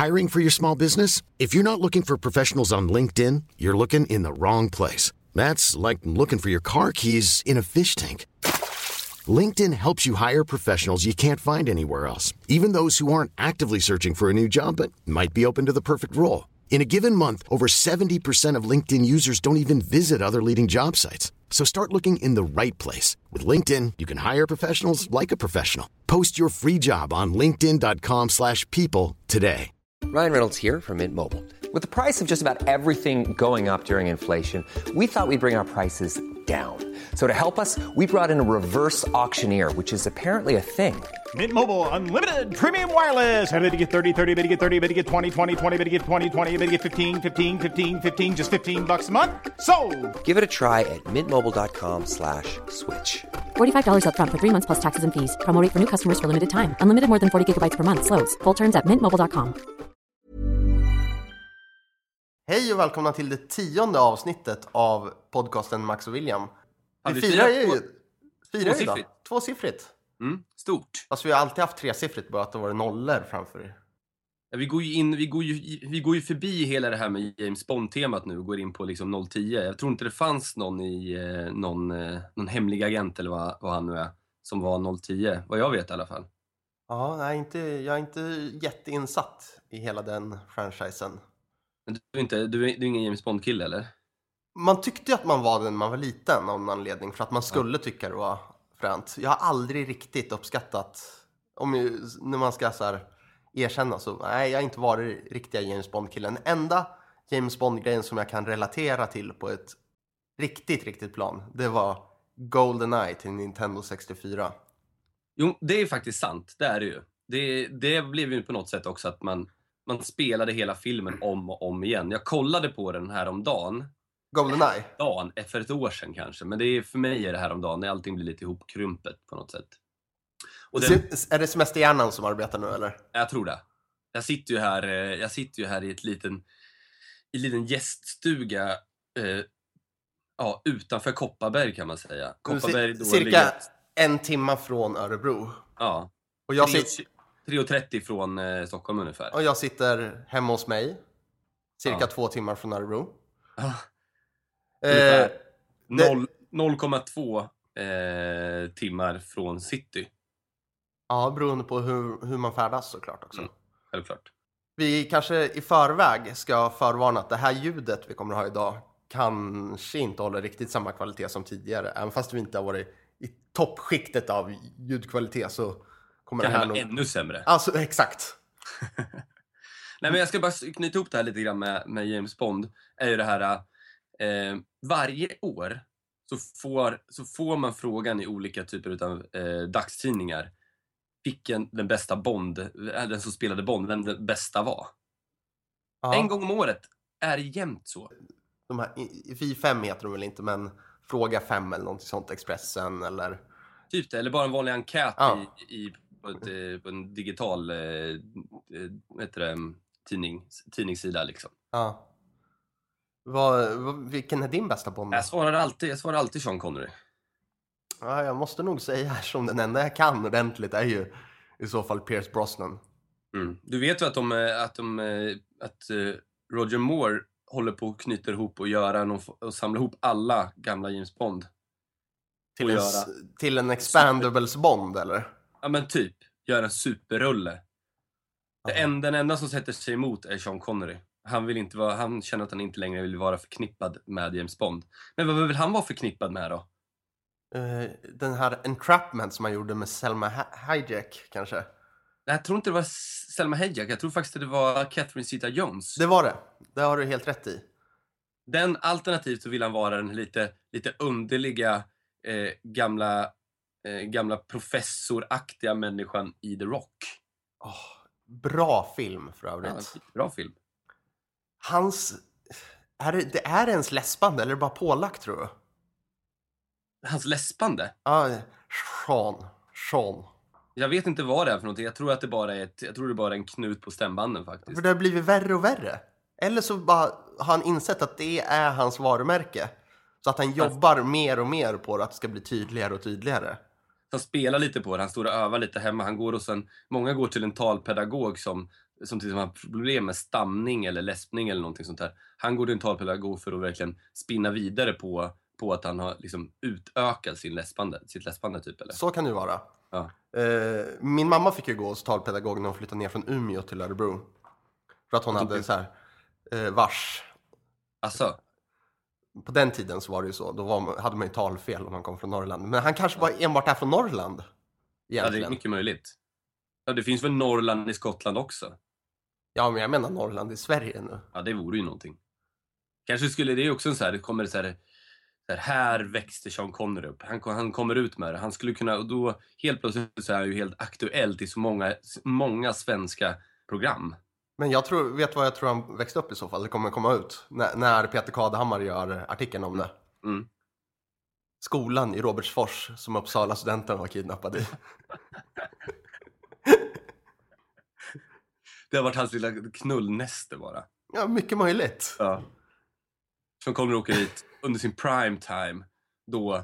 Hiring for your small business? If you're not looking for professionals on LinkedIn, you're looking in the wrong place. That's like looking for your car keys in a fish tank. LinkedIn helps you hire professionals you can't find anywhere else, even those who aren't actively searching for a new job but might be open to the perfect role. In a given month, over 70% of LinkedIn users don't even visit other leading job sites. So start looking in the right place. With LinkedIn, you can hire professionals like a professional. Post your free job on linkedin.com/people today. Ryan Reynolds here from Mint Mobile. With the price of just about everything going up during inflation, we thought we'd bring our prices down. So to help us, we brought in a reverse auctioneer, which is apparently a thing. Mint Mobile Unlimited Premium Wireless. How to get 30, 30, bit to get 30, bit to get 20, 20, 20, bit to get 20, 20, bit to get 15, 15, 15, 15, just $15 a month? Sold! Give it a try at mintmobile.com/switch. $45 up front for 3 months plus taxes and fees. Promo rate for new customers for limited time. Unlimited more than 40 gigabytes per month. Slows full terms at mintmobile.com. Hej och välkomna till det 10:e avsnittet av podcasten Max och William. Vi firar ju idag. Tvåsiffrigt. Stort. Alltså vi har alltid haft tresiffrigt, bara att det var nollor framför er. Ja, vi går ju förbi hela det här med James Bond-temat nu och går in på liksom 010. Jag tror inte det fanns någon i någon hemlig agent eller vad han nu är som var 010, vad jag vet i alla fall. Ja, nej, jag är inte jätteinsatt i hela den franchisen. Men du är ingen James Bond-kille, eller? Man tyckte att man var den när man var liten av någon anledning, för att man skulle tycka det var fränt. Jag har aldrig riktigt uppskattat, när man ska så här erkänna, så nej, jag har inte varit riktiga James Bond-killen. Enda James Bond-grejen som jag kan relatera till på ett riktigt plan, det var GoldenEye till Nintendo 64. Jo, det är faktiskt sant, det är det ju. Det blev ju på något sätt också att man spelade hela filmen om och om igen. Jag kollade på den här om dagen. GoldenEye? För ett år sedan kanske. Men för mig är det här om dagen när allting blir lite ihopkrumpet på något sätt. Och är det semesterhjärnan som arbetar nu, eller? Jag tror det. Jag sitter ju här i en liten gäststuga utanför Kopparberg, kan man säga. Kopparberg då cirka en timme från Örebro. Ja. Och jag 3:30 från Stockholm ungefär. Och jag sitter hemma hos mig. Cirka 2 timmar från Örebro. 0,2 timmar från city. Ja, beroende på hur man färdas såklart också. Självklart. Vi kanske i förväg ska förvarna att det här ljudet vi kommer att ha idag kanske inte håller riktigt samma kvalitet som tidigare. Även fast vi inte har varit i toppskiktet av ljudkvalitet, så kommer det här nog ännu sämre. Alltså, exakt. Nej, men jag ska bara knyta ihop det här lite grann med James Bond. Är ju det här varje år så får man frågan i olika typer av dagstidningar vilken den bästa Bond, den som spelade Bond, vem den bästa var. Ja. En gång om året är det jämnt så. De här Vi5 heter de väl inte, men Fråga 5 eller något sånt, Expressen eller typ det, eller bara en vanlig enkät på en digital tidningssida liksom. Ja. Vilken är din bästa Bond? Jag svarar alltid Sean Connery. Ja, jag måste nog säga, som den enda jag kan ordentligt är ju i så fall Pierce Brosnan. Du vet ju att Roger Moore håller på att knyta ihop och samla ihop alla gamla James Bond. Till en Expandables Bond, eller? Ja, men typ. Göra en superrulle. Den enda som sätter sig emot är Sean Connery. Han känner att han inte längre vill vara förknippad med James Bond. Men vad vill han vara förknippad med då? Den här Entrapment som han gjorde med Selma Hayek, kanske? Jag tror inte det var Selma Hayek. Jag tror faktiskt att det var Catherine Zeta-Jones. Det var det. Det har du helt rätt i. Den alternativt så vill han vara den lite underliga gamla professoraktiga människan i The Rock. Bra film för övrigt. Ja, bra film. Det är ens läspande eller bara pålagt, tror du? Hans läspande? Ja, Sean. Jag vet inte vad det är för någonting. Jag tror att det bara är en knut på stämbanden faktiskt. För det har blivit värre och värre. Eller så bara har han insett att det är hans varumärke. Så att han jobbar mer och mer på det, att det ska bli tydligare och tydligare. Han spelar lite på det. Han står och övar lite hemma. Många går till en talpedagog som till exempel har problem med stamning eller läspning eller någonting sånt där. Han går till en talpedagog för att verkligen spinna vidare på att han har liksom utökat sitt läspande typ, eller? Så kan det ju vara. Ja. Min mamma fick ju gå hos talpedagog när hon flyttade ner från Umeå till Örebro. För att hon hade så här vars. Alltså, På den tiden så var det ju så. Då hade man ju talfel om man kom från Norrland. Men han kanske var enbart är från Norrland. ja, det är mycket möjligt. Ja, det finns väl Norrland i Skottland också? Ja, men jag menar Norrland i Sverige nu. Ja, det vore ju någonting. Kanske skulle det också en så här, det kommer så här växte Sean Connery upp. Han kommer ut med det. Han skulle kunna, och då helt plötsligt så är han ju helt aktuellt i så många svenska program. Men vet vad jag tror han växte upp i så fall? Det kommer komma ut när Peter Kadehammar gör artikeln om det. Mm. Skolan i Robertsfors som Uppsala studenten var kidnappad i. Det har varit hans lilla knullnäste bara. Ja, mycket möjligt. Ja. Som kommer åka dit under sin prime time. Då,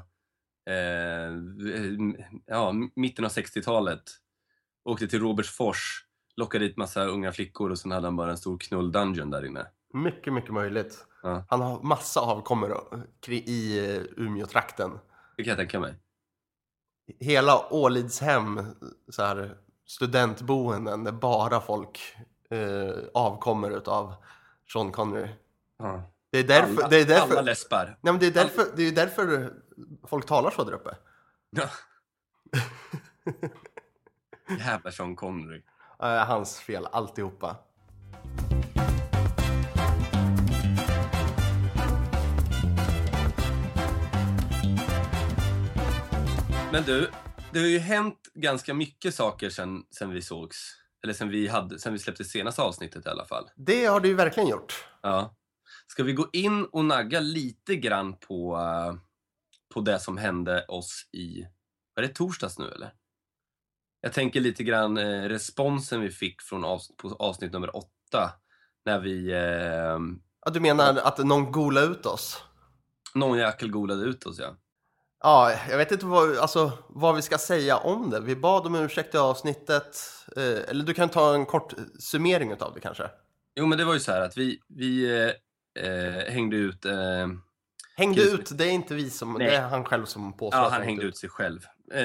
mitten av 60-talet. Åkte till Robertsfors. Lockade dit massa unga flickor och sen hade han bara en stor knull-dungeon där inne. Mycket, mycket möjligt. Ja. Han har massa avkommor i Umeå-trakten. Det kan jag tänka mig. Hela Ålidshem, så här, studentboenden där bara folk avkommer utav Sean Connery. Ja. Det är därför, alla läspar. Nej, men det är därför folk talar så där uppe. Ja. Jävla Sean Connery. Hans fel, alltihopa. Men du, det har ju hänt ganska mycket saker sen vi sågs. Eller sen vi släppte senaste avsnittet i alla fall. Det har du ju verkligen gjort. Ja. Ska vi gå in och nagga lite grann på det som hände oss är det torsdags nu eller? Jag tänker lite grann responsen vi fick på avsnitt nummer 8. När vi... Ja, du menar att någon golade ut oss? Någon jäkel golade ut oss, ja. Ja, jag vet inte vad vi ska säga om det. Vi bad om ursäkt i avsnittet. Eller du kan ta en kort summering av det kanske. Jo, men det var ju så här att vi hängde ut... Hängde ut, det är inte vi som... Nej. Det är han själv som påstår. Ja, han hängde ut sig själv.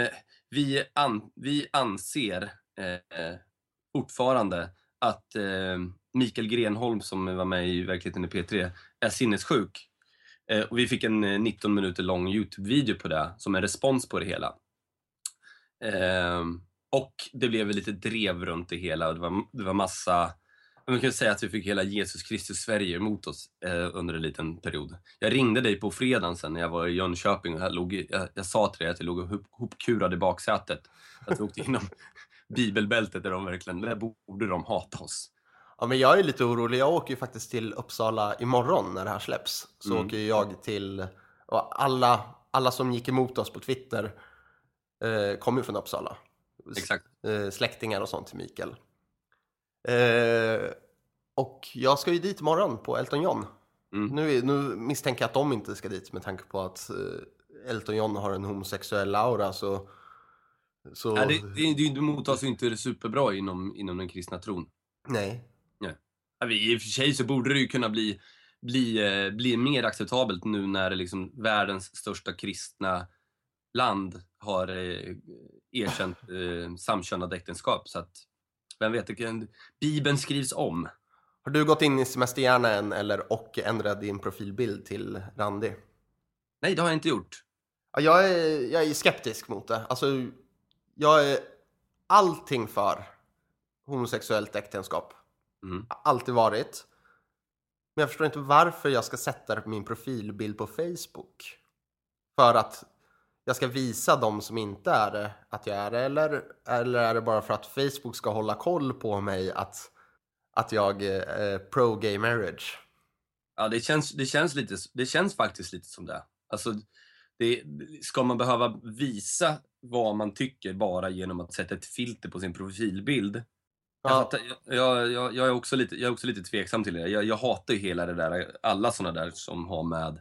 Vi anser fortfarande att Mikael Grenholm som var med i Verkligheten i P3 är sinnessjuk. Och vi fick en 19 minuter lång YouTube-video på det som en respons på det hela. Och det blev lite drev runt det hela. Det var massa... Man kan säga att vi fick hela Jesus Kristus Sverige emot oss under en liten period. Jag ringde dig på fredagen sen när jag var i Jönköping. Och jag sa till dig att jag låg hopkurad i baksätet. Att vi åkte inom bibelbältet där borde de hata oss. Ja, men jag är lite orolig. Jag åker ju faktiskt till Uppsala imorgon när det här släpps. Så åker jag till... Och alla som gick emot oss på Twitter kommer ju från Uppsala. Exakt. Släktingar och sånt till Mikael. Och jag ska ju dit imorgon på Elton John. Nu misstänker jag att de inte ska dit med tanke på att Elton John har en homosexuell aura. Så... Ja, det mottas ju inte superbra inom den kristna tron. Nej. Ja, i och för sig så borde det ju kunna bli mer acceptabelt nu när liksom världens största kristna land har erkänt samkönade äktenskap. Så att, vem vet, Bibeln skrivs om. Har du gått in i semesterhjärnan och ändrat din profilbild till Randy? Nej, det har jag inte gjort. Ja, jag är skeptisk mot det. Alltså, jag är allting för homosexuellt äktenskap. Alltid varit. Men jag förstår inte varför jag ska sätta min profilbild på Facebook. För att jag ska visa dem som inte är det att jag är det. Eller är det bara för att Facebook ska hålla koll på mig att jag är pro-gay marriage? Ja, det känns faktiskt lite som det. Alltså, ska man behöva visa vad man tycker bara genom att sätta ett filter på sin profilbild? Ja. Jag är också lite tveksam till det. Jag hatar ju hela det där, alla såna där som har med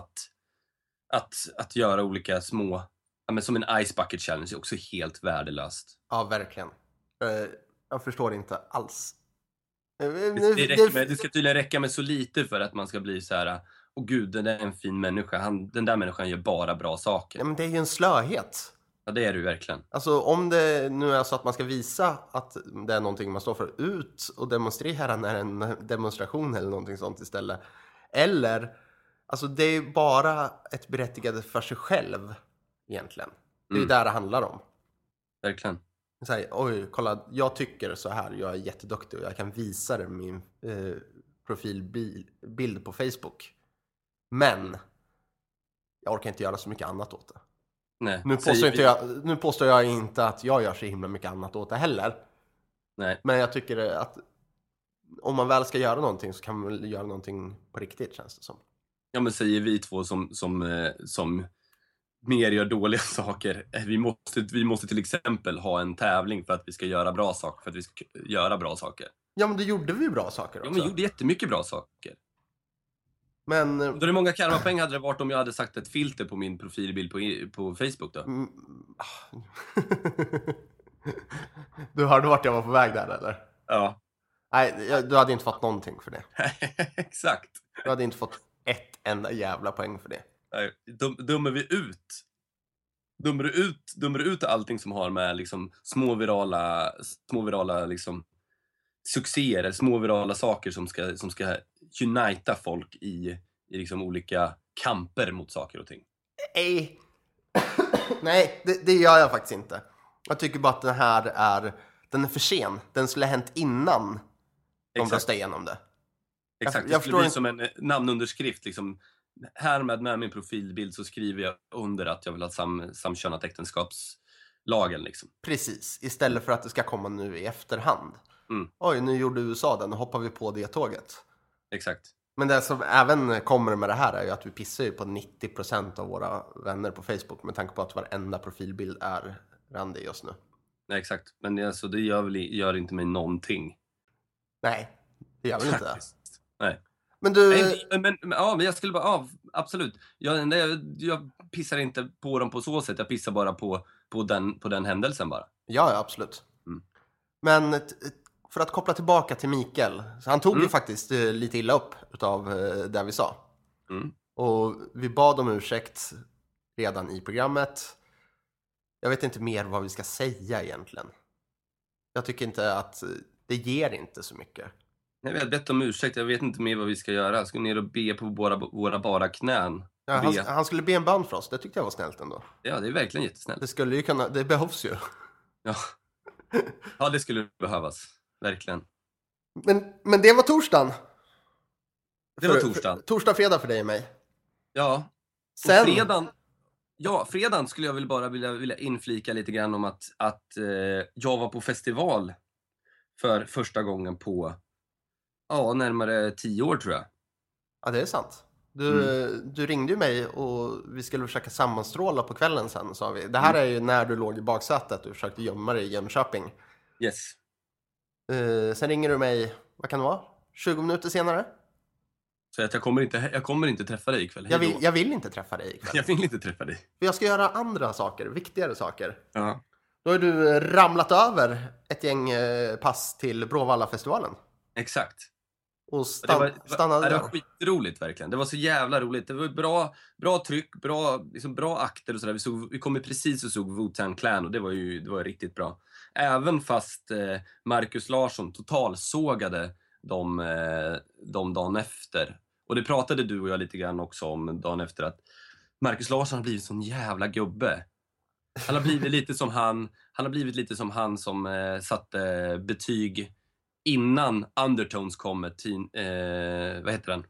att göra olika små, men som en ice bucket challenge är också helt värdelöst. Ja, verkligen. Jag förstår inte alls Det ska tydligen räcka med så lite för att man ska bli så här: åh gud, den är en fin människa. Den där människan gör bara bra saker. Ja, men det är ju en slöhet. Ja, det är det ju verkligen. Alltså om det nu är så att man ska visa att det är någonting man står för, ut och demonstrera när en demonstration eller någonting sånt istället. Eller, alltså det är bara ett berättigande för sig själv egentligen. Det är ju där det handlar om. Verkligen. Så här, oj, kolla, jag tycker så här, jag är jätteduktig och jag kan visa det med min profilbild på Facebook. Men jag orkar inte göra så mycket annat åt det. Nej. Nu påstår jag inte att jag gör så himla mycket annat åt det heller. Nej. Men jag tycker att om man väl ska göra någonting så kan man väl göra någonting på riktigt, känns det som. Ja, men säger vi två som mer gör dåliga saker. Vi måste till exempel ha en tävling för att vi ska göra bra saker. För att vi ska göra bra saker. Ja, men då gjorde vi bra saker också. Ja, men vi gjorde jättemycket bra saker. Men... Då är det många karmapoäng hade det varit om jag hade sagt ett filter på min profilbild på Facebook då. Du hörde vart jag var på väg där, eller? Ja. Nej, du hade inte fått någonting för det. Exakt. Du hade inte fått ett enda jävla poäng för det. Nej, dömer du ut allting som har med liksom små virala liksom succéer, små virala saker som ska unita folk i liksom olika kamper mot saker och ting? Nej, det gör jag faktiskt inte. Jag tycker bara att den är för sen. Den skulle ha hänt innan de röstade igenom det. Exakt, det skulle bli som en namnunderskrift liksom. Härmed med min profilbild så skriver jag under att jag vill ha samkönat äktenskapslagen liksom. Precis, istället för att det ska komma nu i efterhand. Oj, nu gjorde USA den, hoppar vi på det tåget. Exakt. Men det som även kommer med det här är ju att vi pissar ju på 90% av våra vänner på Facebook, med tanke på att varenda profilbild är randig just nu. Nej, exakt. Men alltså, det gör inte mig någonting. Nej, det gör väl inte det. Nej. Men du... Men jag skulle bara... absolut. Jag pissar inte på dem på så sätt. Jag pissar bara på den händelsen bara. Ja, absolut. Men för att koppla tillbaka till Mikael. Så han tog ju faktiskt lite illa upp utav det vi sa. Och vi bad om ursäkt redan i programmet. Jag vet inte mer vad vi ska säga egentligen. Jag tycker inte att det ger inte så mycket. Jag har bett om ursäkt. Jag vet inte mer vad vi ska göra. Jag ska ner och be på våra bara knän. Ja, han skulle be en bön för oss. Det tyckte jag var snällt ändå. Ja, det är verkligen jättesnällt. Det skulle ju kunna... Det behövs ju. Ja, det skulle behövas. Verkligen. Men det var torsdagen. Det var torsdagen. Torsdag, fredag för dig och mig. Ja. Sen... fredagen skulle jag väl bara vilja inflika lite grann om att jag var på festival för första gången på närmare 10 år tror jag. Ja, det är sant. Du ringde ju mig och vi skulle försöka sammanstråla på kvällen sen, sa vi. Det här är ju när du låg i baksätet och försökte gömma dig i Jönköping. Yes. Sen ringer du mig, vad kan det vara? 20 minuter senare? Så att jag kommer inte träffa dig ikväll. Jag vill inte träffa dig ikväll. Jag vill inte träffa dig. För jag ska göra andra saker, viktigare saker. Ja. Då har du ramlat över ett gäng pass till Bråvalla-festivalen. Exakt. Och stannade där. Det var skitroligt verkligen. Det var så jävla roligt. Det var bra tryck, bra akter och sådär. Vi kom precis och såg Wu-Tang Clan och det var riktigt bra. Även fast Marcus Larsson totalsågade de dagen efter. Och det pratade du och jag lite grann också om dagen efter, att Marcus Larsson har blivit sån jävla gubbe. Han har blivit lite som han som satte betyg innan Undertones kom med vad heter den?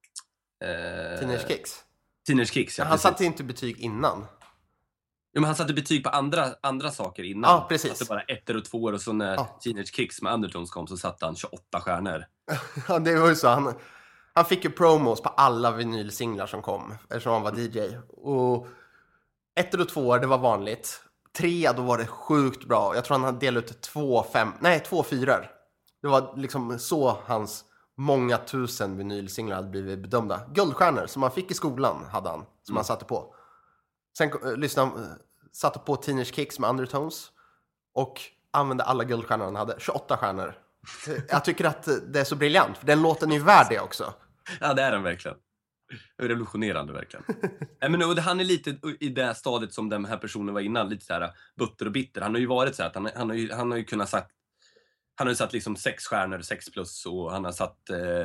Teenage Kicks. Teenage Kicks, ja. Men han satte inte betyg innan. Ja, men han satte betyg på andra saker innan. Ja, precis. Alltså bara 1 och 2 och så när Teenage Kicks med Undertones kom så satte han 28 stjärnor. Ja, det var ju så. Han fick ju promos på alla vinylsinglar som kom, eftersom han var DJ. Och 1 och 2, det var vanligt. 3, då var det sjukt bra. Jag tror han hade delat ut 2 4. Det var liksom så hans många tusen vinylsinglar hade blivit bedömda. Guldstjärnor som han fick i skolan hade han, som han satte på. Sen satte på Teenage Kicks med Undertones och använde alla guldstjärnor han hade. 28 stjärnor Jag tycker att det är så briljant, för den låten är ju värd det också. Ja, det är den verkligen. Revolutionerande verkligen. Nej, men och han är lite i det stadiet som den här personen var innan, lite så här butter och bitter. Han har ju varit så här att han har ju kunnat sagt, han har ju satt liksom 6 stjärnor, 6+, och han har satt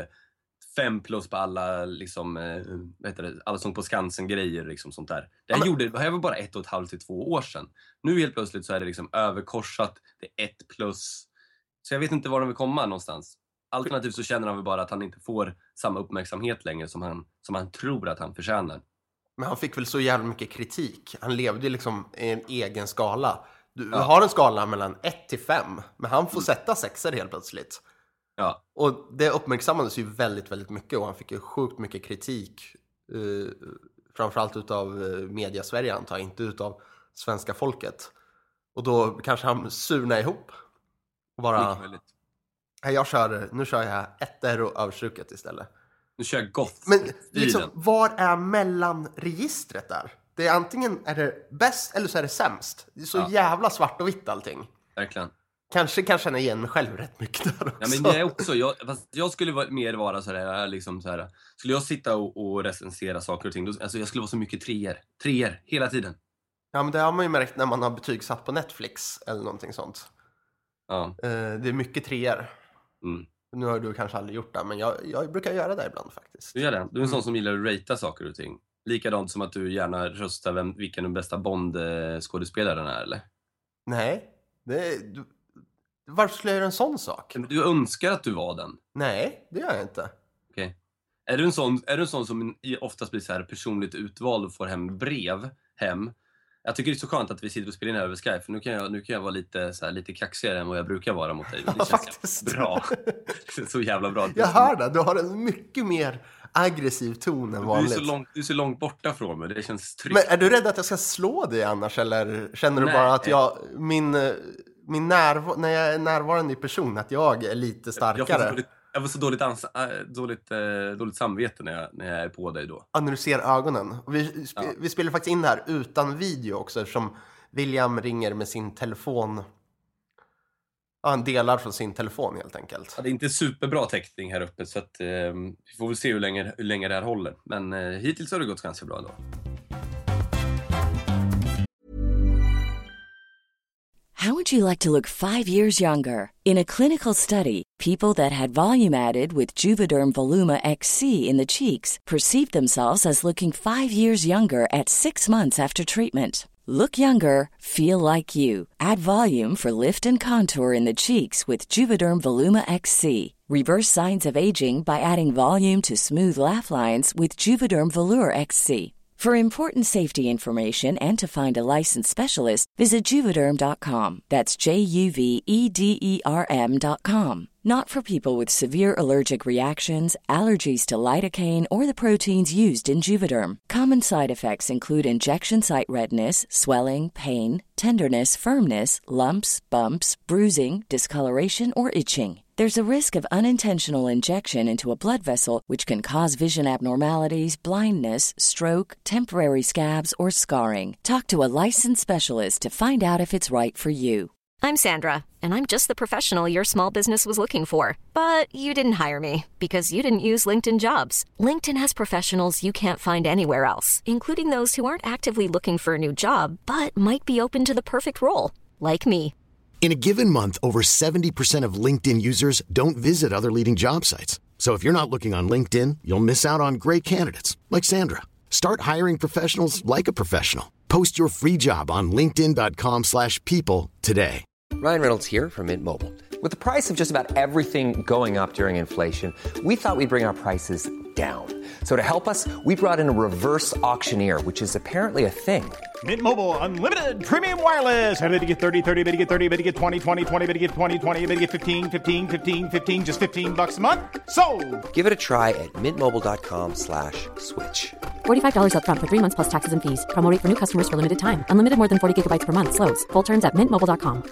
5+ på alla liksom, vad heter det, alla sång på Skansen-grejer liksom, sånt där. Det här var bara 1,5 till 2 år sedan. Nu helt plötsligt så är det liksom överkorsat, det är 1+. Så jag vet inte var de vill komma någonstans. Alternativt så känner han väl bara att han inte får samma uppmärksamhet längre som han tror att han förtjänar. Men han fick väl så jävla mycket kritik. Han levde ju liksom i en egen skala. Du har en skala mellan 1 till 5, men han får sätta 6 helt plötsligt. Ja. Och det uppmärksammades ju väldigt, väldigt mycket, och han fick ju sjukt mycket kritik. Framförallt utav media-Sverige, antar jag, inte utav svenska folket. Och då kanske han surnar ihop. Och bara... Nu kör jag ettor och överstruket istället. Nu kör jag goth. Men liksom, var är mellanregistret där? Det är antingen är det bäst eller så är det sämst. Det är så jävla svart och vitt allting. Verkligen. Kanske kan känna igen mig själv rätt mycket där också. Ja, men det är också, jag skulle mer vara sådär, liksom såhär. Skulle jag sitta och recensera saker och ting, då, alltså jag skulle vara så mycket treor hela tiden. Ja, men det har man ju märkt när man har betygsatt på Netflix eller någonting sånt. Ja. Det är mycket treor. Mm. Nu har du kanske aldrig gjort det, men jag brukar göra det ibland faktiskt. Du gör det? Du är en sån som gillar att ratea saker och ting. Likadant som att du gärna röstar vilken den bästa Bond-skådespelaren är, eller? Nej, varför skulle jag göra en sån sak? Du önskar att du var den? Nej, det gör jag inte. Okej. Är du en sån som oftast blir så här personligt utvald och får hem brev hem? Jag tycker det är så skönt att vi sitter och spelar in över Skype, för nu kan jag vara lite kaxigare än vad jag brukar vara mot dig. Det känns faktiskt bra. Så jävla bra. Jag hör det. Du har en mycket mer aggressiv ton än vanligt. Du är så långt borta från mig. Det känns tryggt. Men är du rädd att jag ska slå dig annars? Eller känner du bara att när jag är närvarande i person, att jag är lite starkare? Jag får så dåligt samvete när jag är på dig då. Ja, när du ser ögonen. Vi spelar faktiskt in det här utan video också, eftersom William ringer med sin telefon. Ja, han delar från sin telefon helt enkelt. Ja, det är inte superbra täckning här uppe, så att, vi får väl se hur länge det här håller. Men hittills har det gått ganska bra då. How would you like to look 5 years younger? In a clinical study, people that had volume added with Juvederm Voluma XC in the cheeks perceived themselves as looking 5 years younger at 6 months after treatment. Look younger, feel like you. Add volume for lift and contour in the cheeks with Juvederm Voluma XC. Reverse signs of aging by adding volume to smooth laugh lines with Juvederm Volure XC. For important safety information and to find a licensed specialist, visit Juvederm.com. That's JUVEDERM.com. Not for people with severe allergic reactions, allergies to lidocaine, or the proteins used in Juvederm. Common side effects include injection site redness, swelling, pain, tenderness, firmness, lumps, bumps, bruising, discoloration, or itching. There's a risk of unintentional injection into a blood vessel, which can cause vision abnormalities, blindness, stroke, temporary scabs, or scarring. Talk to a licensed specialist to find out if it's right for you. I'm Sandra, and I'm just the professional your small business was looking for. But you didn't hire me because you didn't use LinkedIn Jobs. LinkedIn has professionals you can't find anywhere else, including those who aren't actively looking for a new job, but might be open to the perfect role, like me. In a given month, over 70% of LinkedIn users don't visit other leading job sites. So if you're not looking on LinkedIn, you'll miss out on great candidates like Sandra. Start hiring professionals like a professional. Post your free job on linkedin.com/people today. Ryan Reynolds here from Mint Mobile. With the price of just about everything going up during inflation, we thought we'd bring our prices down. So to help us, we brought in a reverse auctioneer, which is apparently a thing. Mint Mobile Unlimited Premium Wireless. How to get 30, 30, bit to get 30, bit to get 20, 20, 20, bit to get 20, 20, bit to get 15, 15, 15, 15, just $15 a month? Sold! Give it a try at mintmobile.com/switch. $45 up front for 3 months plus taxes and fees. Promo rate for new customers for limited time. Unlimited more than 40 gigabytes per month. Slows full terms at mintmobile.com.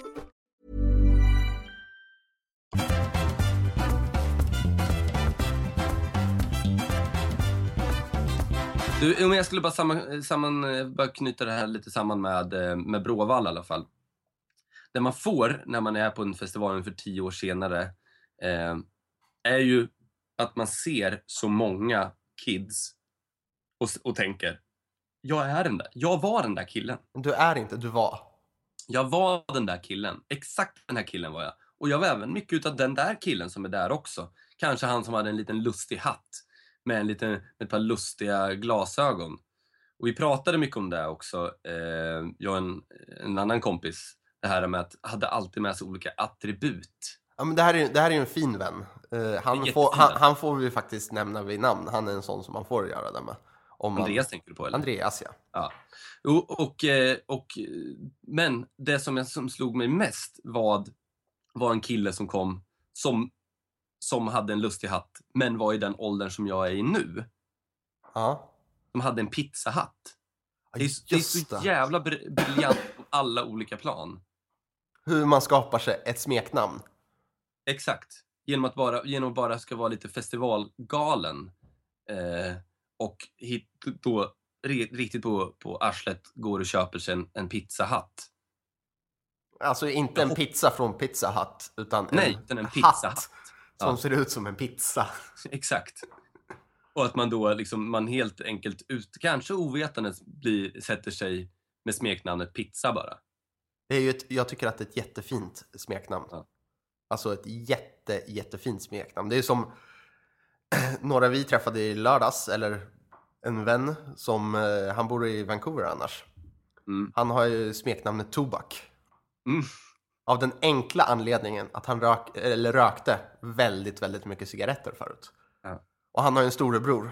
Du, om jag skulle bara bara knyta det här lite samman med Bråvalla i alla fall. Det man får när man är på en festival för 10 år senare är ju att man ser så många kids och tänker, jag var den där killen. Du är inte, du var. Jag var den där killen. Exakt den här killen var jag. Och jag var även mycket utav den där killen som är där också. Kanske han som hade en liten lustig hatt med ett par lustiga glasögon. Och vi pratade mycket om det också, jag och en annan kompis. Det här med att hade alltid med sig olika attribut. Ja, men det här är ju en fin vän. Han får vi faktiskt nämna vid namn. Han är en sån som man får göra det med. Andreas tänker du på, eller? Andreas, ja. Men det som slog mig mest var en kille som kom som hade en lustig hatt, men var i den åldern som jag är i nu. Ja. Som hade en pizzahatt. Det är så jävla briljant på alla olika plan. Hur man skapar sig ett smeknamn. Exakt. Genom att bara ska vara lite festivalgalen. Och då riktigt på arslet går och köper sig en pizzahatt. Alltså inte en pizza från Pizza Hut, utan en pizzahatt. Som ser ut som en pizza. Exakt. Och att man då liksom, man helt enkelt kanske ovetandet sätter sig med smeknamnet pizza bara. Det är ju jag tycker att det är ett jättefint smeknamn. Ja. Alltså ett jättefint smeknamn. Det är som några vi träffade i lördags, eller en vän som han bor i Vancouver annars. Mm. Han har ju smeknamnet Tobak. Mm. Av den enkla anledningen att han rökte väldigt, väldigt mycket cigaretter förut. Ja. Och han har ju en storebror.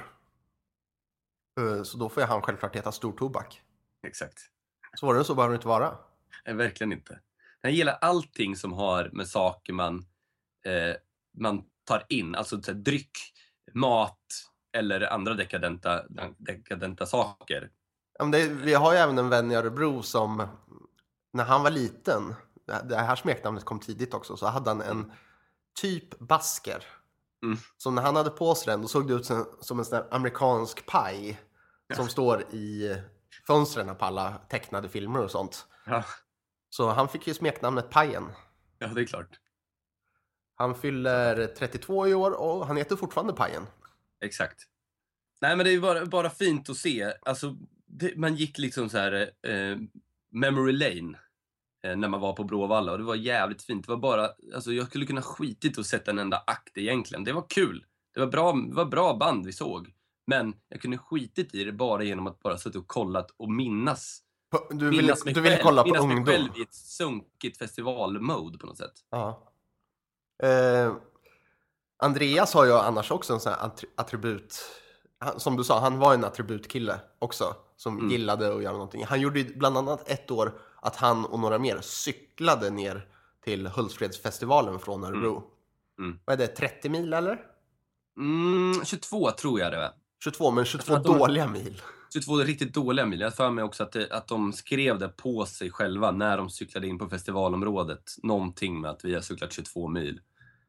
Så då får ju han självklart heta Stortobak. Exakt. Svårare så behöver det inte vara. Nej, verkligen inte. Jag gillar allting som har med saker man tar in. Alltså dryck, mat eller andra dekadenta saker. Vi har ju även en vän i Örebro som, när han var liten, det här smeknamnet kom tidigt också, så hade han en typ basker. Mm. Så när han hade på sig den, då såg det ut som en sån där amerikansk paj som står i fönstren på alla tecknade filmer och sånt. Ja. Så han fick ju smeknamnet Pajen. Ja, det är klart. Han fyller 32 i år och han heter fortfarande Pajen. Exakt. Nej, men det är ju bara fint att se. Alltså, man gick liksom så här memory lane när man var på Bråvalla, och det var jävligt fint. Det var bara, alltså jag skulle kunna skitit och sätta en enda akt egentligen. Det var kul. Det var bra band vi såg. Men jag kunde skitit i det bara genom att bara sätta och kollat och minnas. Du ville kolla på ungdom. Minnas mig själv i ett sunkigt festivalmode på något sätt. Ja. Andreas har ju annars också en sån här attribut. Som du sa, han var en attributkille också. Som gillade att göra någonting. Han gjorde bland annat ett år att han och några mer cyklade ner till Hultsfredsfestivalen från Örebro. Vad är det, 30 mil eller? 22 tror jag det var. 22, men 22 dåliga mil. 22 riktigt dåliga mil. Jag för mig också att de skrev det på sig själva när de cyklade in på festivalområdet. Någonting med att vi har cyklat 22 mil.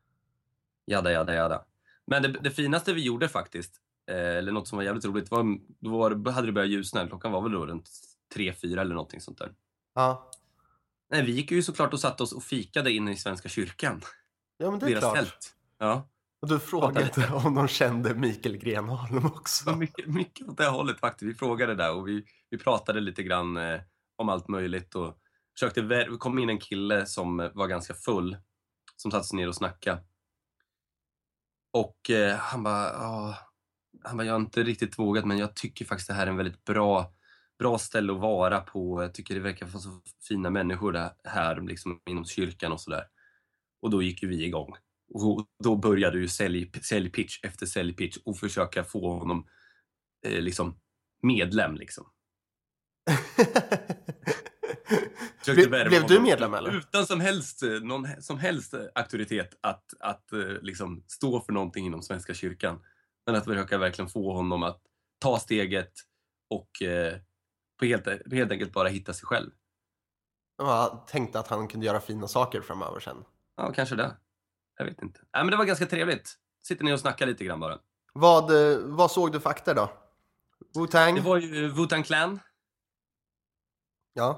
Jada. Men det finaste vi gjorde faktiskt, eller något som var jävligt roligt, då hade det börjat ljusna. Klockan var väl då runt 3-4 eller någonting sånt där. Ja. Nej, vi gick ju såklart och satte oss och fikade inne i Svenska kyrkan. Ja, men det är klart. Tält. Ja. Och du frågade om de kände Mikael Grenholm också. Mycket åt det hållet faktiskt. Vi frågade där och vi pratade lite grann om allt möjligt. Och det kom in en kille som var ganska full, som satt sig ner och snackade. Och han bara, jag har inte riktigt vågat, men jag tycker faktiskt det här är en väldigt bra ställe att vara på. Jag tycker det verkar vara så fina människor här liksom inom kyrkan och sådär. Och då gick ju vi igång. Och då började ju säljpitch efter säljpitch och försöka få honom liksom medlem liksom. Blev du medlem eller? Utan någon som helst auktoritet att liksom stå för någonting inom Svenska kyrkan. Men att försöka verkligen få honom att ta steget och på helt enkelt bara hitta sig själv. Jag tänkte att han kunde göra fina saker framöver sen. Ja, kanske det. Jag vet inte. Nej, men det var ganska trevligt. Sitter ni och snackar lite grann bara. Vad såg du för akter då? Wu-Tang? Det var ju Wu-Tang Clan. Ja.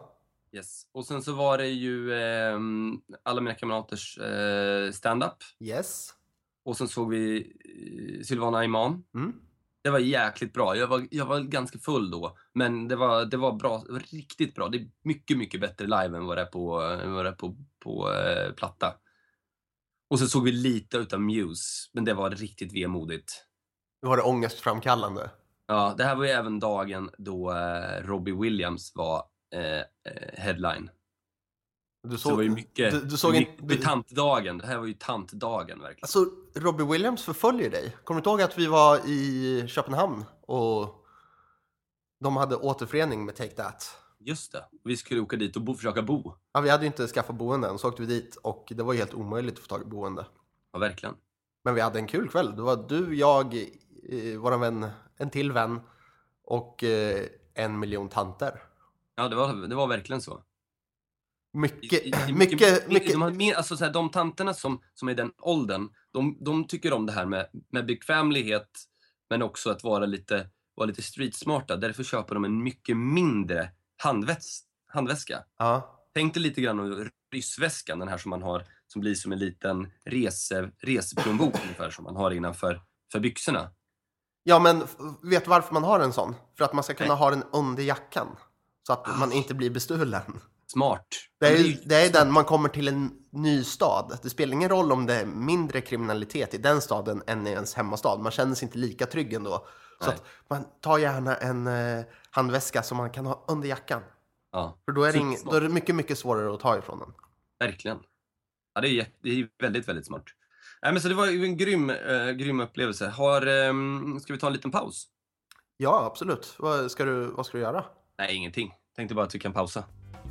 Yes. Och sen så var det ju alla mina kamraters stand-up. Yes. Och sen såg vi Sylvana Imam. Det var jäkligt bra. Jag var ganska full då. Men det var bra. Det var riktigt bra. Det är mycket, mycket bättre live än vad det är på platta. Och så såg vi lite utav Muse. Men det var riktigt vemodigt. Var det ångestframkallande? Ja, det här var ju även dagen då Robbie Williams var headline. Så det var ju mycket tantdagen. Det här var ju tantdagen verkligen. Alltså, Robbie Williams förföljer dig. Kommer du ihåg att vi var i Köpenhamn och de hade återförening med Take That? Just det. Vi skulle åka dit och försöka bo. Ja, vi hade ju inte skaffat boenden, så åkte vi dit och det var ju helt omöjligt att få tag i boende. Ja, verkligen. Men vi hade en kul kväll. Det var du, jag, våran vän, en till vän och 1 miljon tanter. Ja, det var verkligen så. Mycket. Alltså så här, de tanterna som är i den åldern, de tycker om det här med bekvämlighet, men också att vara lite streetsmarta. Därför köper de en mycket mindre handväska. Ja. Tänk dig lite grann om ryssväskan, den här som man har, som blir som en liten reseplånbok ungefär, som man har innanför byxorna. Ja, men vet du varför man har en sån? För att man ska kunna ha den under jackan. Så att man inte blir bestulen. Smart. Det är den, man kommer till en ny stad. Det spelar ingen roll om det är mindre kriminalitet i den staden än i ens hemmastad. Man känner sig inte lika trygg ändå. Så att man tar gärna en handväska som man kan ha under jackan. Ja. För då är det mycket, mycket svårare att ta ifrån den. Verkligen. Ja, det är väldigt, väldigt smart. Nej, men så det var ju en grym upplevelse. Ska vi ta en liten paus? Ja, absolut. Vad ska du göra? Nej, ingenting. Tänkte bara att vi kan pausa.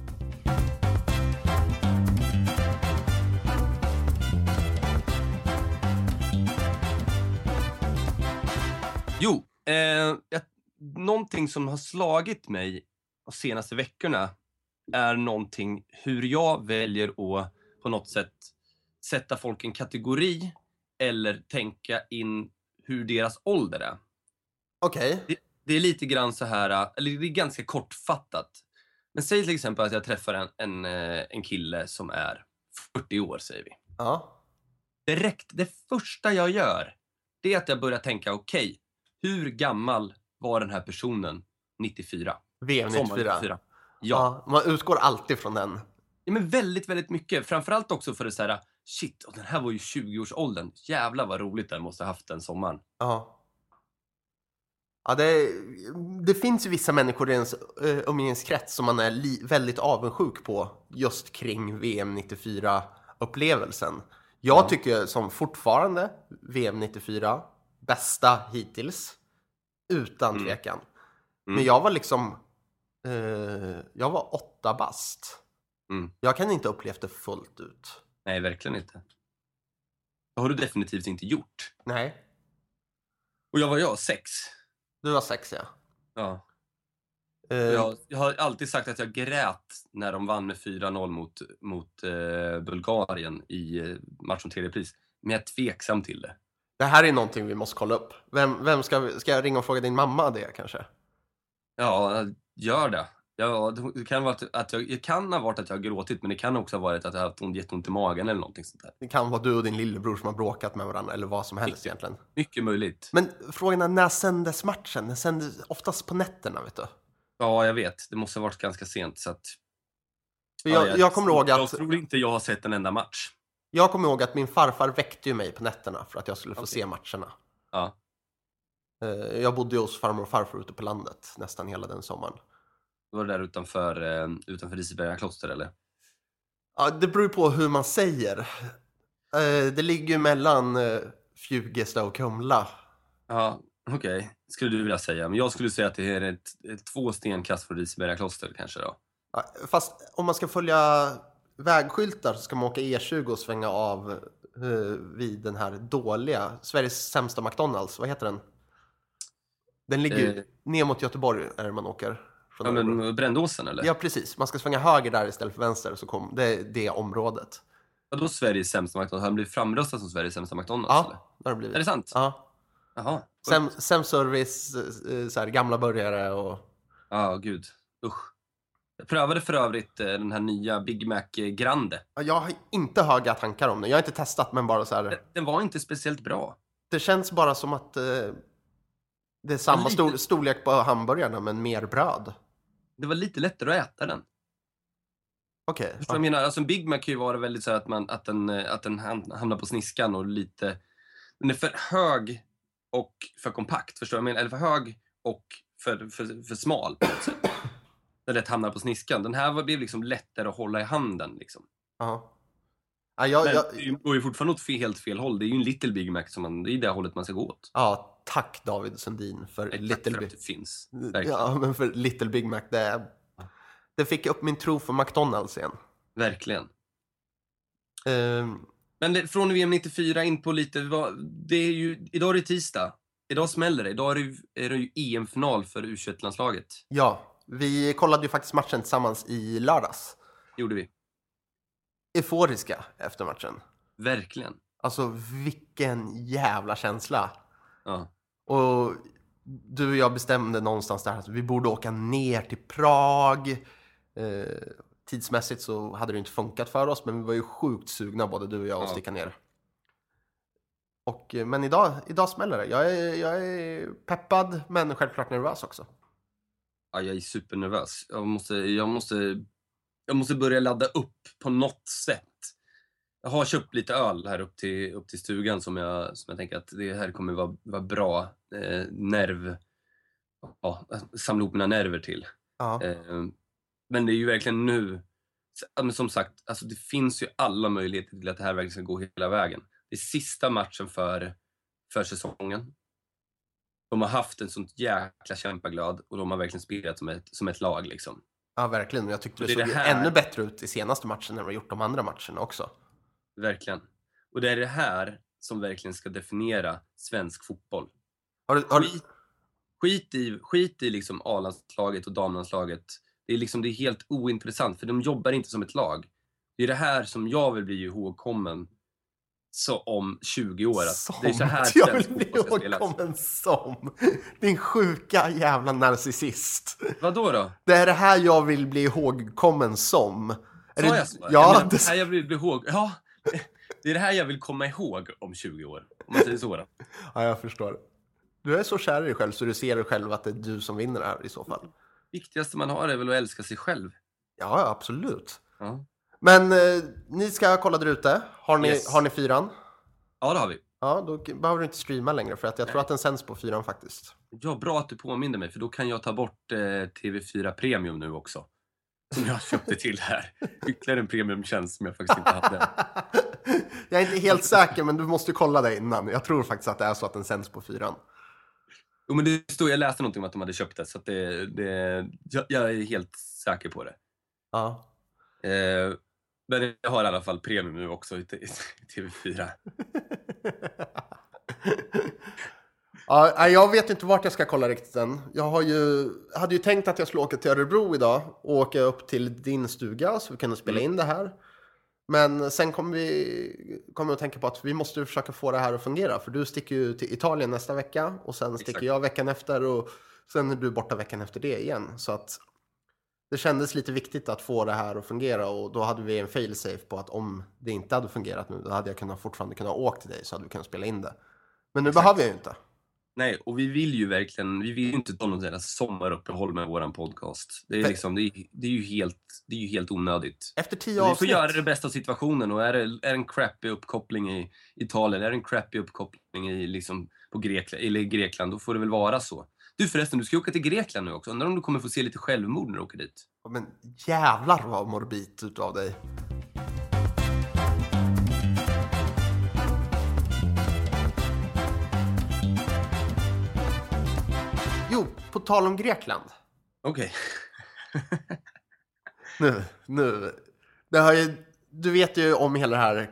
Jo, någonting som har slagit mig de senaste veckorna är någonting hur jag väljer att på något sätt sätta folk en kategori eller tänka in hur deras ålder är. Okej. Det är lite grann så här, eller det är ganska kortfattat. Men säg till exempel att jag träffar en kille som är 40 år, säger vi. Ja. Direkt, det första jag gör, det är att jag börjar tänka, okej, hur gammal var den här personen 94? VM 94. Ja. Man utgår alltid från den. Ja, men väldigt, väldigt mycket. Framförallt också för att säga, shit, och den här var ju 20-årsåldern. Jävlar vad roligt den måste ha haft den sommaren. Ja. Ja, det finns ju vissa människor i ens umgängeskrets som man är väldigt avundsjuk på just kring VM 94-upplevelsen. Jag tycker som fortfarande VM 94 bästa hittills, utan tvekan. Men jag var liksom jag var 8 bast. Jag kan inte uppleva det fullt ut. Nej, verkligen inte. Det har du definitivt inte gjort. Nej. Och jag var 6. Du var 6, ja. Ja. Jag har alltid sagt att jag grät när de vann med 4-0 mot Bulgarien i match om tredje pris. Men jag är tveksam till det. Det här är någonting vi måste kolla upp. Vem ska jag ringa och fråga din mamma det kanske? Ja, gör det. Ja, det kan vara det kan ha varit att jag har gråtit, men det kan också ha varit att jag har haft jätteont i magen eller någonting sånt där. Det kan vara du och din lillebror som har bråkat med varandra eller vad som helst egentligen. Mycket möjligt. Men frågan är, när sändes matchen? Den sändes oftast på nätterna, vet du. Ja, jag vet. Det måste ha varit ganska sent, så att... Jag kommer ihåg att... Jag tror inte jag har sett en enda match. Jag kommer ihåg att min farfar väckte ju mig på nätterna för att jag skulle få se matcherna. Ja. Jag bodde ju hos farmor och farfar ute på landet nästan hela den sommaren. Var det där utanför Riseberga kloster, eller? Ja, det beror på hur man säger. Det ligger ju mellan Fjugesta och Kumla. Ja, okej. Skulle du vilja säga. Men jag skulle säga att det är ett 2 stenkast från Riseberga kloster kanske då. Ja, fast om man ska följa vägskyltar så ska man åka E20 och svänga av vid den här dåliga, Sveriges sämsta McDonalds. Vad heter den? Den ligger ju ner mot Göteborg när man åker. Ja, men Brändåsen, eller? Ja, precis. Man ska svänga höger där istället för vänster, så kom det området. Ja, då Sveriges sämsta McDonalds. Han blir framröstad som Sveriges sämsta McDonalds, ja, eller? Det har det blivit. Är det sant? Ja. Jaha. Sämst service, så här, gamla burgare och... Ja, gud. Usch. Jag prövade för övrigt den här nya Big Mac Grande. Jag har inte höga tankar om den. Jag har inte testat, men bara så här. Den var inte speciellt bra. Det känns bara som att det är samma storlek på hamburgarna, men mer bröd. Det var lite lättare att äta den. Okej. Förstår jag menar? Alltså en Big Mac kan ju vara väldigt så att den hamnar på sniskan och lite... Den är för hög och för kompakt, förstår jag menar? Eller för hög och för smal på något sätt. Den lätt hamnar på sniskan. Den här blev liksom lättare att hålla i handen liksom. Ja. Men det går ju fortfarande åt helt fel håll. Det är ju en Little Big Mac det är det hållet man ska gå åt. Ja, tack David Sundin för Little Big Mac. Det finns. Ja, men för Little Big Mac, det fick upp min tro för McDonald's igen. Verkligen. Men från VM 94 in på lite, det är ju, idag är det tisdag. Idag smäller det. Idag är det ju EM-final för U21-landslaget. Ja, vi kollade ju faktiskt matchen tillsammans i lördags. Gjorde vi. Euforiska efter matchen. Verkligen. Alltså vilken jävla känsla. Ja. Och du och jag bestämde någonstans där att vi borde åka ner till Prag. Tidsmässigt så hade det inte funkat för oss, men vi var ju sjukt sugna både du och jag att sticka ner. Men idag smäller det. Jag är peppad, men självklart nervös också. Ja, jag är supernervös. Jag måste börja ladda upp på något sätt. Jag har köpt lite öl här upp till stugan som jag tänker att det här kommer vara bra samla ihop mina nerver till. Ja. Men det är ju verkligen nu, som sagt, alltså det finns ju alla möjligheter till att det här verkligen ska gå hela vägen. Det är sista matchen för säsongen. De har haft en sånt jäkla kämpaglöd och de har verkligen spelat som ett lag liksom. Ja, verkligen. Jag tyckte det såg ännu bättre ut i senaste matchen än vad gjort de andra matcherna också. Verkligen. Och det är det här som verkligen ska definiera svensk fotboll. Skit i liksom A-landslaget och damlandslaget. Det är helt ointressant, för de jobbar inte som ett lag. Det är det här som jag vill bli ihågkommen så om 20 år. Det är så här jag vill bli ihågkommen som din sjuka jävla narcissist. Vadå? Det är det här jag vill bli ihågkommen som. Ja, det här jag vill bli ihåg. Ja, det är det här jag vill komma ihåg om 20 år. Om man säger så då. Ja, jag förstår. Du är så kär i dig själv så du ser dig själv att det är du som vinner det här i så fall. Viktigaste man har är väl att älska sig själv. Ja, absolut. Ja. Men ni ska kolla där ute. Har ni 4:an? Ja, det har vi. Ja, då behöver du inte streama längre för att jag tror att den sänds på 4:an faktiskt. Ja, bra att du påminner mig, för då kan jag ta bort TV4 Premium nu också. Som jag köpte till här. Ytterligare en premiumtjänst som jag faktiskt inte hade. Jag är inte helt säker, men du måste kolla det innan. Jag tror faktiskt att det är så att den sänds på 4:an. Jo, men jag läste någonting om att de hade köpt det, så att jag är helt säker på det. Ja. Men jag har i alla fall premium nu också i TV4. Ja, jag vet inte vart jag ska kolla riktigt än. Jag hade ju tänkt att jag skulle åka till Örebro idag och åka upp till din stuga så vi kunde spela in det här. Men sen kommer vi att tänka på att vi måste försöka få det här att fungera. För du sticker ju till Italien nästa vecka och sen sticker jag veckan efter och sen är du borta veckan efter det igen. Så att det kändes lite viktigt att få det här att fungera och då hade vi en failsafe på att om det inte hade fungerat nu, då hade jag fortfarande kunnat åka till dig så hade vi kunnat spela in det. Men nu behöver jag ju inte. Nej, och vi vill ju inte ta någon sådär sommaruppehåll med våran podcast. Det är ju helt onödigt. Efter 10 avsnitt. Vi får göra det bästa av situationen, och är det en crappy uppkoppling i Italien, är det en crappy uppkoppling i på Grekland, då får det väl vara så. Du förresten, du ska åka till Grekland nu också. Undrar om du kommer få se lite självmord när du åker dit. Men jävlar vad morbid utav dig. Jo, på tal om Grekland. Okej. Nu. Du vet ju om hela det här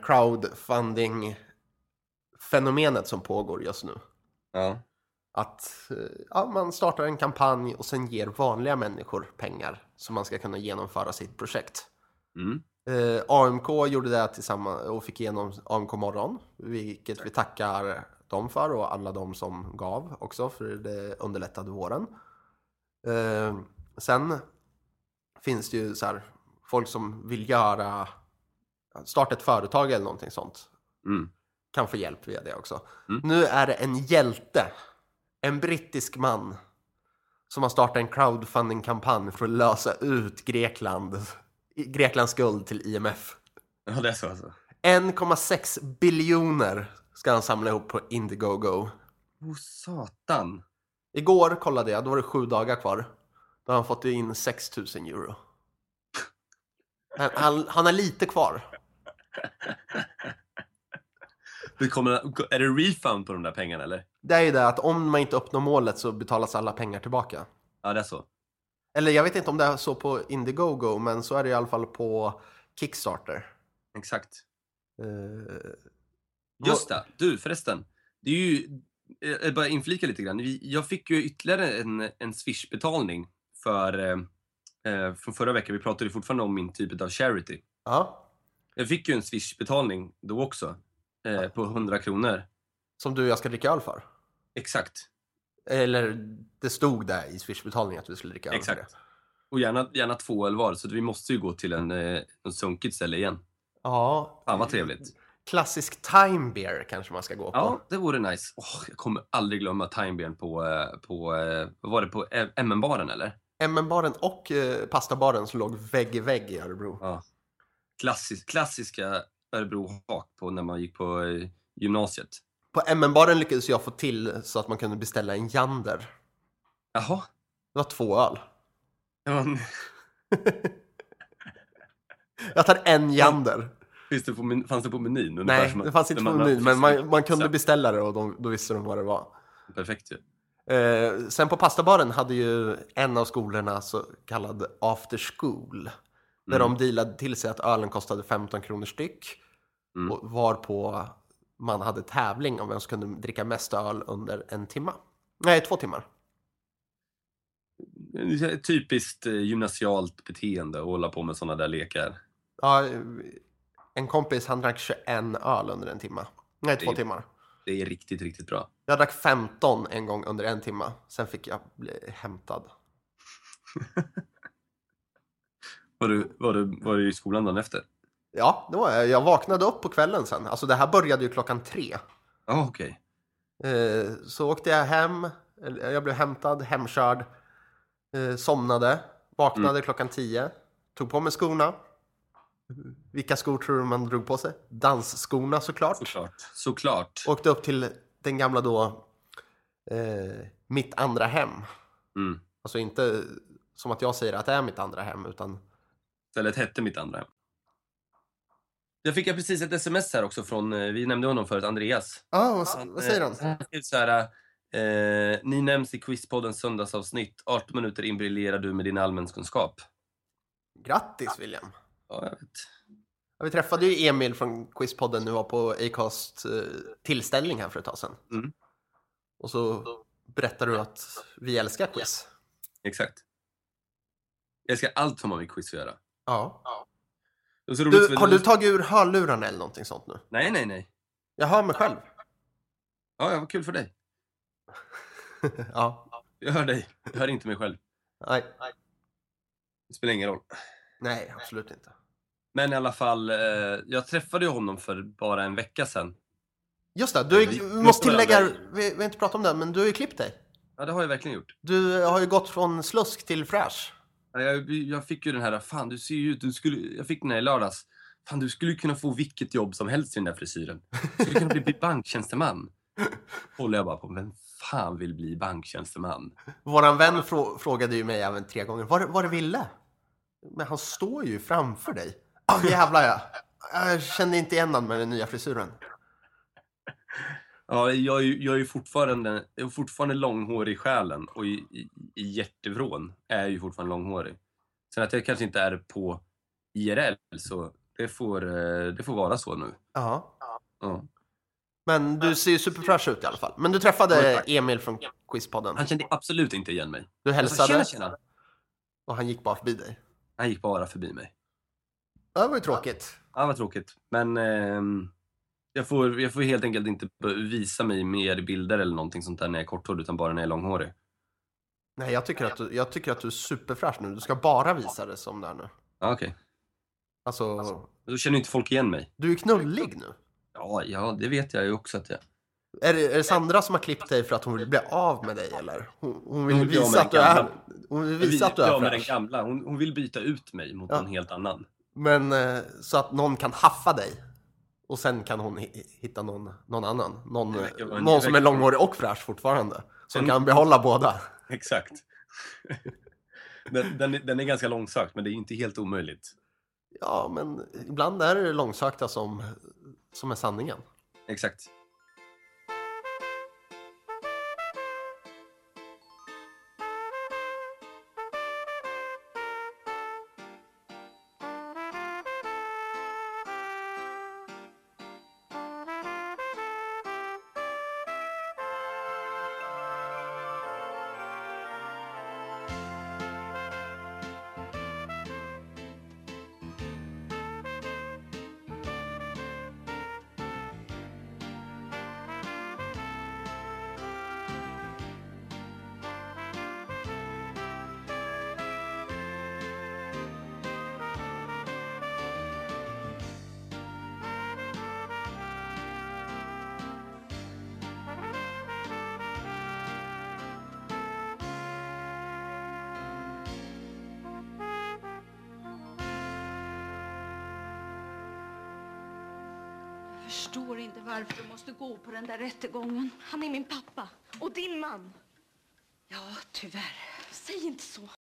crowdfunding-fenomenet som pågår just nu. Ja. Att man startar en kampanj och sen ger vanliga människor pengar så man ska kunna genomföra sitt projekt. Mm. AMK gjorde det tillsammans och fick igenom AMK morgon, vilket vi tackar dem för och alla de som gav också, för det underlättade våren. Sen finns det ju så här, folk som vill starta ett företag eller någonting sånt. Kan få hjälp via det också. Nu är det en hjälte, en brittisk man, som har startat en crowdfunding-kampanj för att lösa ut Greklands skuld till IMF. Ja, det är så alltså. 1,6 biljoner ska han samla ihop på Indiegogo. Satan. Igår kollade jag, då var det 7 dagar kvar. Då har han fått in 6 000 euro. Han har lite kvar. Är det refund på de där pengarna eller? Det är ju det att om man inte uppnår målet så betalas alla pengar tillbaka. Ja, det är så. Eller jag vet inte om det är så på Indiegogo, men så är det i alla fall på Kickstarter. Exakt. Just det. Du, förresten. Det är ju... Jag bara inflika lite grann. Jag fick ju ytterligare en Swish-betalning från förra veckan. Vi pratade ju fortfarande om min typ av charity. Ja. Jag fick ju en Swish-betalning då också. På 100 kronor. Som jag ska dricka öl för? Exakt. Eller det stod där i Swish-betalningen att vi skulle dricka öl. Exakt. Och gärna 2 öl var. Så vi måste ju gå till en sunkigt ställe igen. Ja. Fan vad trevligt. Klassisk time beer kanske man ska gå på. Ja, det vore nice. Jag kommer aldrig glömma timebeern på vad var det, på MM-baren eller? MM-baren och pastabaren som låg vägg i vägg i Örebro. Ja. Klassiska Örebro-hak på när man gick på gymnasiet. På MM-baren lyckades jag få till så att man kunde beställa en Jander. Jaha. Det var 2 öl. Ja. Jag tar en Jander. Fanns det på menyn? Nej, det fanns inte på menyn, men man kunde beställa det och då visste de vad det var. Perfekt ju. Sen på pastabaren hade ju en av skolorna så kallad after school. Där de dealade till sig att ölen kostade 15 kronor styck. Och varpå man hade tävling om vem som kunde dricka mest öl under 1 timme. Nej, 2 timmar. Typiskt gymnasialt beteende att hålla på med sådana där lekar. Ja, en kompis han drack 21 öl under 1 timme. Nej, 2 timmar. Det är riktigt, riktigt bra. Jag drack 15 en gång under 1 timme. Sen fick jag bli hämtad. Var du i skolan dagen efter? Ja, det var jag. Jag vaknade upp på kvällen sen. Alltså det här började ju 3:00. Ja, okej. Så åkte jag hem. Jag blev hämtad, hemkörd. Somnade. Vaknade 10:00. Tog på mig skorna. Vilka skor tror du man drog på sig? Dansskorna såklart. Åkte upp till den gamla då mitt andra hem. Alltså inte som att jag säger att det är mitt andra hem, utan stället hette mitt andra hem. Jag fick precis ett sms här också från, vi nämnde honom förut, Andreas. Vad säger han? Han så här, ni nämns i Quizpoddens söndagsavsnitt. 18 minuter in briljerar du med din allmänkunskap. Grattis William. Ja, jag vet. Ja, vi träffade ju Emil från Quizpodden nu var på Acast tillställning här för ett tag sedan. Och så berättar du att vi älskar quiz. Exakt. Jag älskar allt som har med quiz att göra. Ja. Har du tagit ur hörlurarna eller någonting sånt nu? Nej. Jag hör mig själv. Ja, vad kul för dig. Ja. Jag hör dig. Jag hör inte mig själv. Nej. Det spelar ingen roll. Nej, absolut inte. Men i alla fall, jag träffade ju honom för bara en vecka sedan. Just det, du måste tillägga, vi har inte pratat om det, men du har ju klippt dig. Ja, det har jag verkligen gjort. Du har ju gått från slusk till fräsch. Jag fick ju den här, fan du ser ju ut, jag fick den här i lördags. Fan, du skulle kunna få vilket jobb som helst i den där frisyren. Du skulle kunna bli banktjänsteman. Håller jag bara på, men fan vill bli banktjänsteman? Våran vän frågade ju mig även 3 gånger, vad det ville? Men han står ju framför dig. Jävlar jag kände inte igen honom med den nya frisyren. Ja, jag är ju fortfarande långhårig i själen. Och i hjärtevrån är jag ju fortfarande långhårig. Sen att jag kanske inte är på IRL, så det får vara så nu. Ja. Ja. Men du ser ju superfräsch ut i alla fall. Men du träffade Emil från Quizpodden. Han kände absolut inte igen mig. Du hälsade. Tjena. Och han gick bara förbi dig. Han gick bara förbi mig. Det var ju tråkigt. Ja, det var tråkigt. Men jag får helt enkelt inte visa mig mer bilder eller någonting sånt där när jag är korthårig, utan bara när jag är långhårig. Nej, jag tycker att du är superfräsch nu. Du ska bara visa det som det är nu. Ja, okej. Alltså, Då känner inte folk igen mig. du är knullig nu. Ja, det vet jag ju också att jag... Är det Sandra som har klippt dig för att hon vill bli av med dig, eller? Hon vill Hon vill bli av visa med att du den är... gamla. Hon vill visa att du är med den fräsch. gamla. Hon vill byta ut mig mot någon helt annan. Men så att någon kan haffa dig. Och sen kan hon hitta någon annan. Någon som är långhårig och fräsch fortfarande. Som kan behålla båda. Exakt. Den är ganska långsökt, men det är inte helt omöjligt. Ja, men ibland är det långsökta som är sanningen. Exakt. Jag förstår inte varför du måste gå på den där rättegången. Han är min pappa. Och din man. Ja, tyvärr. Säg inte så.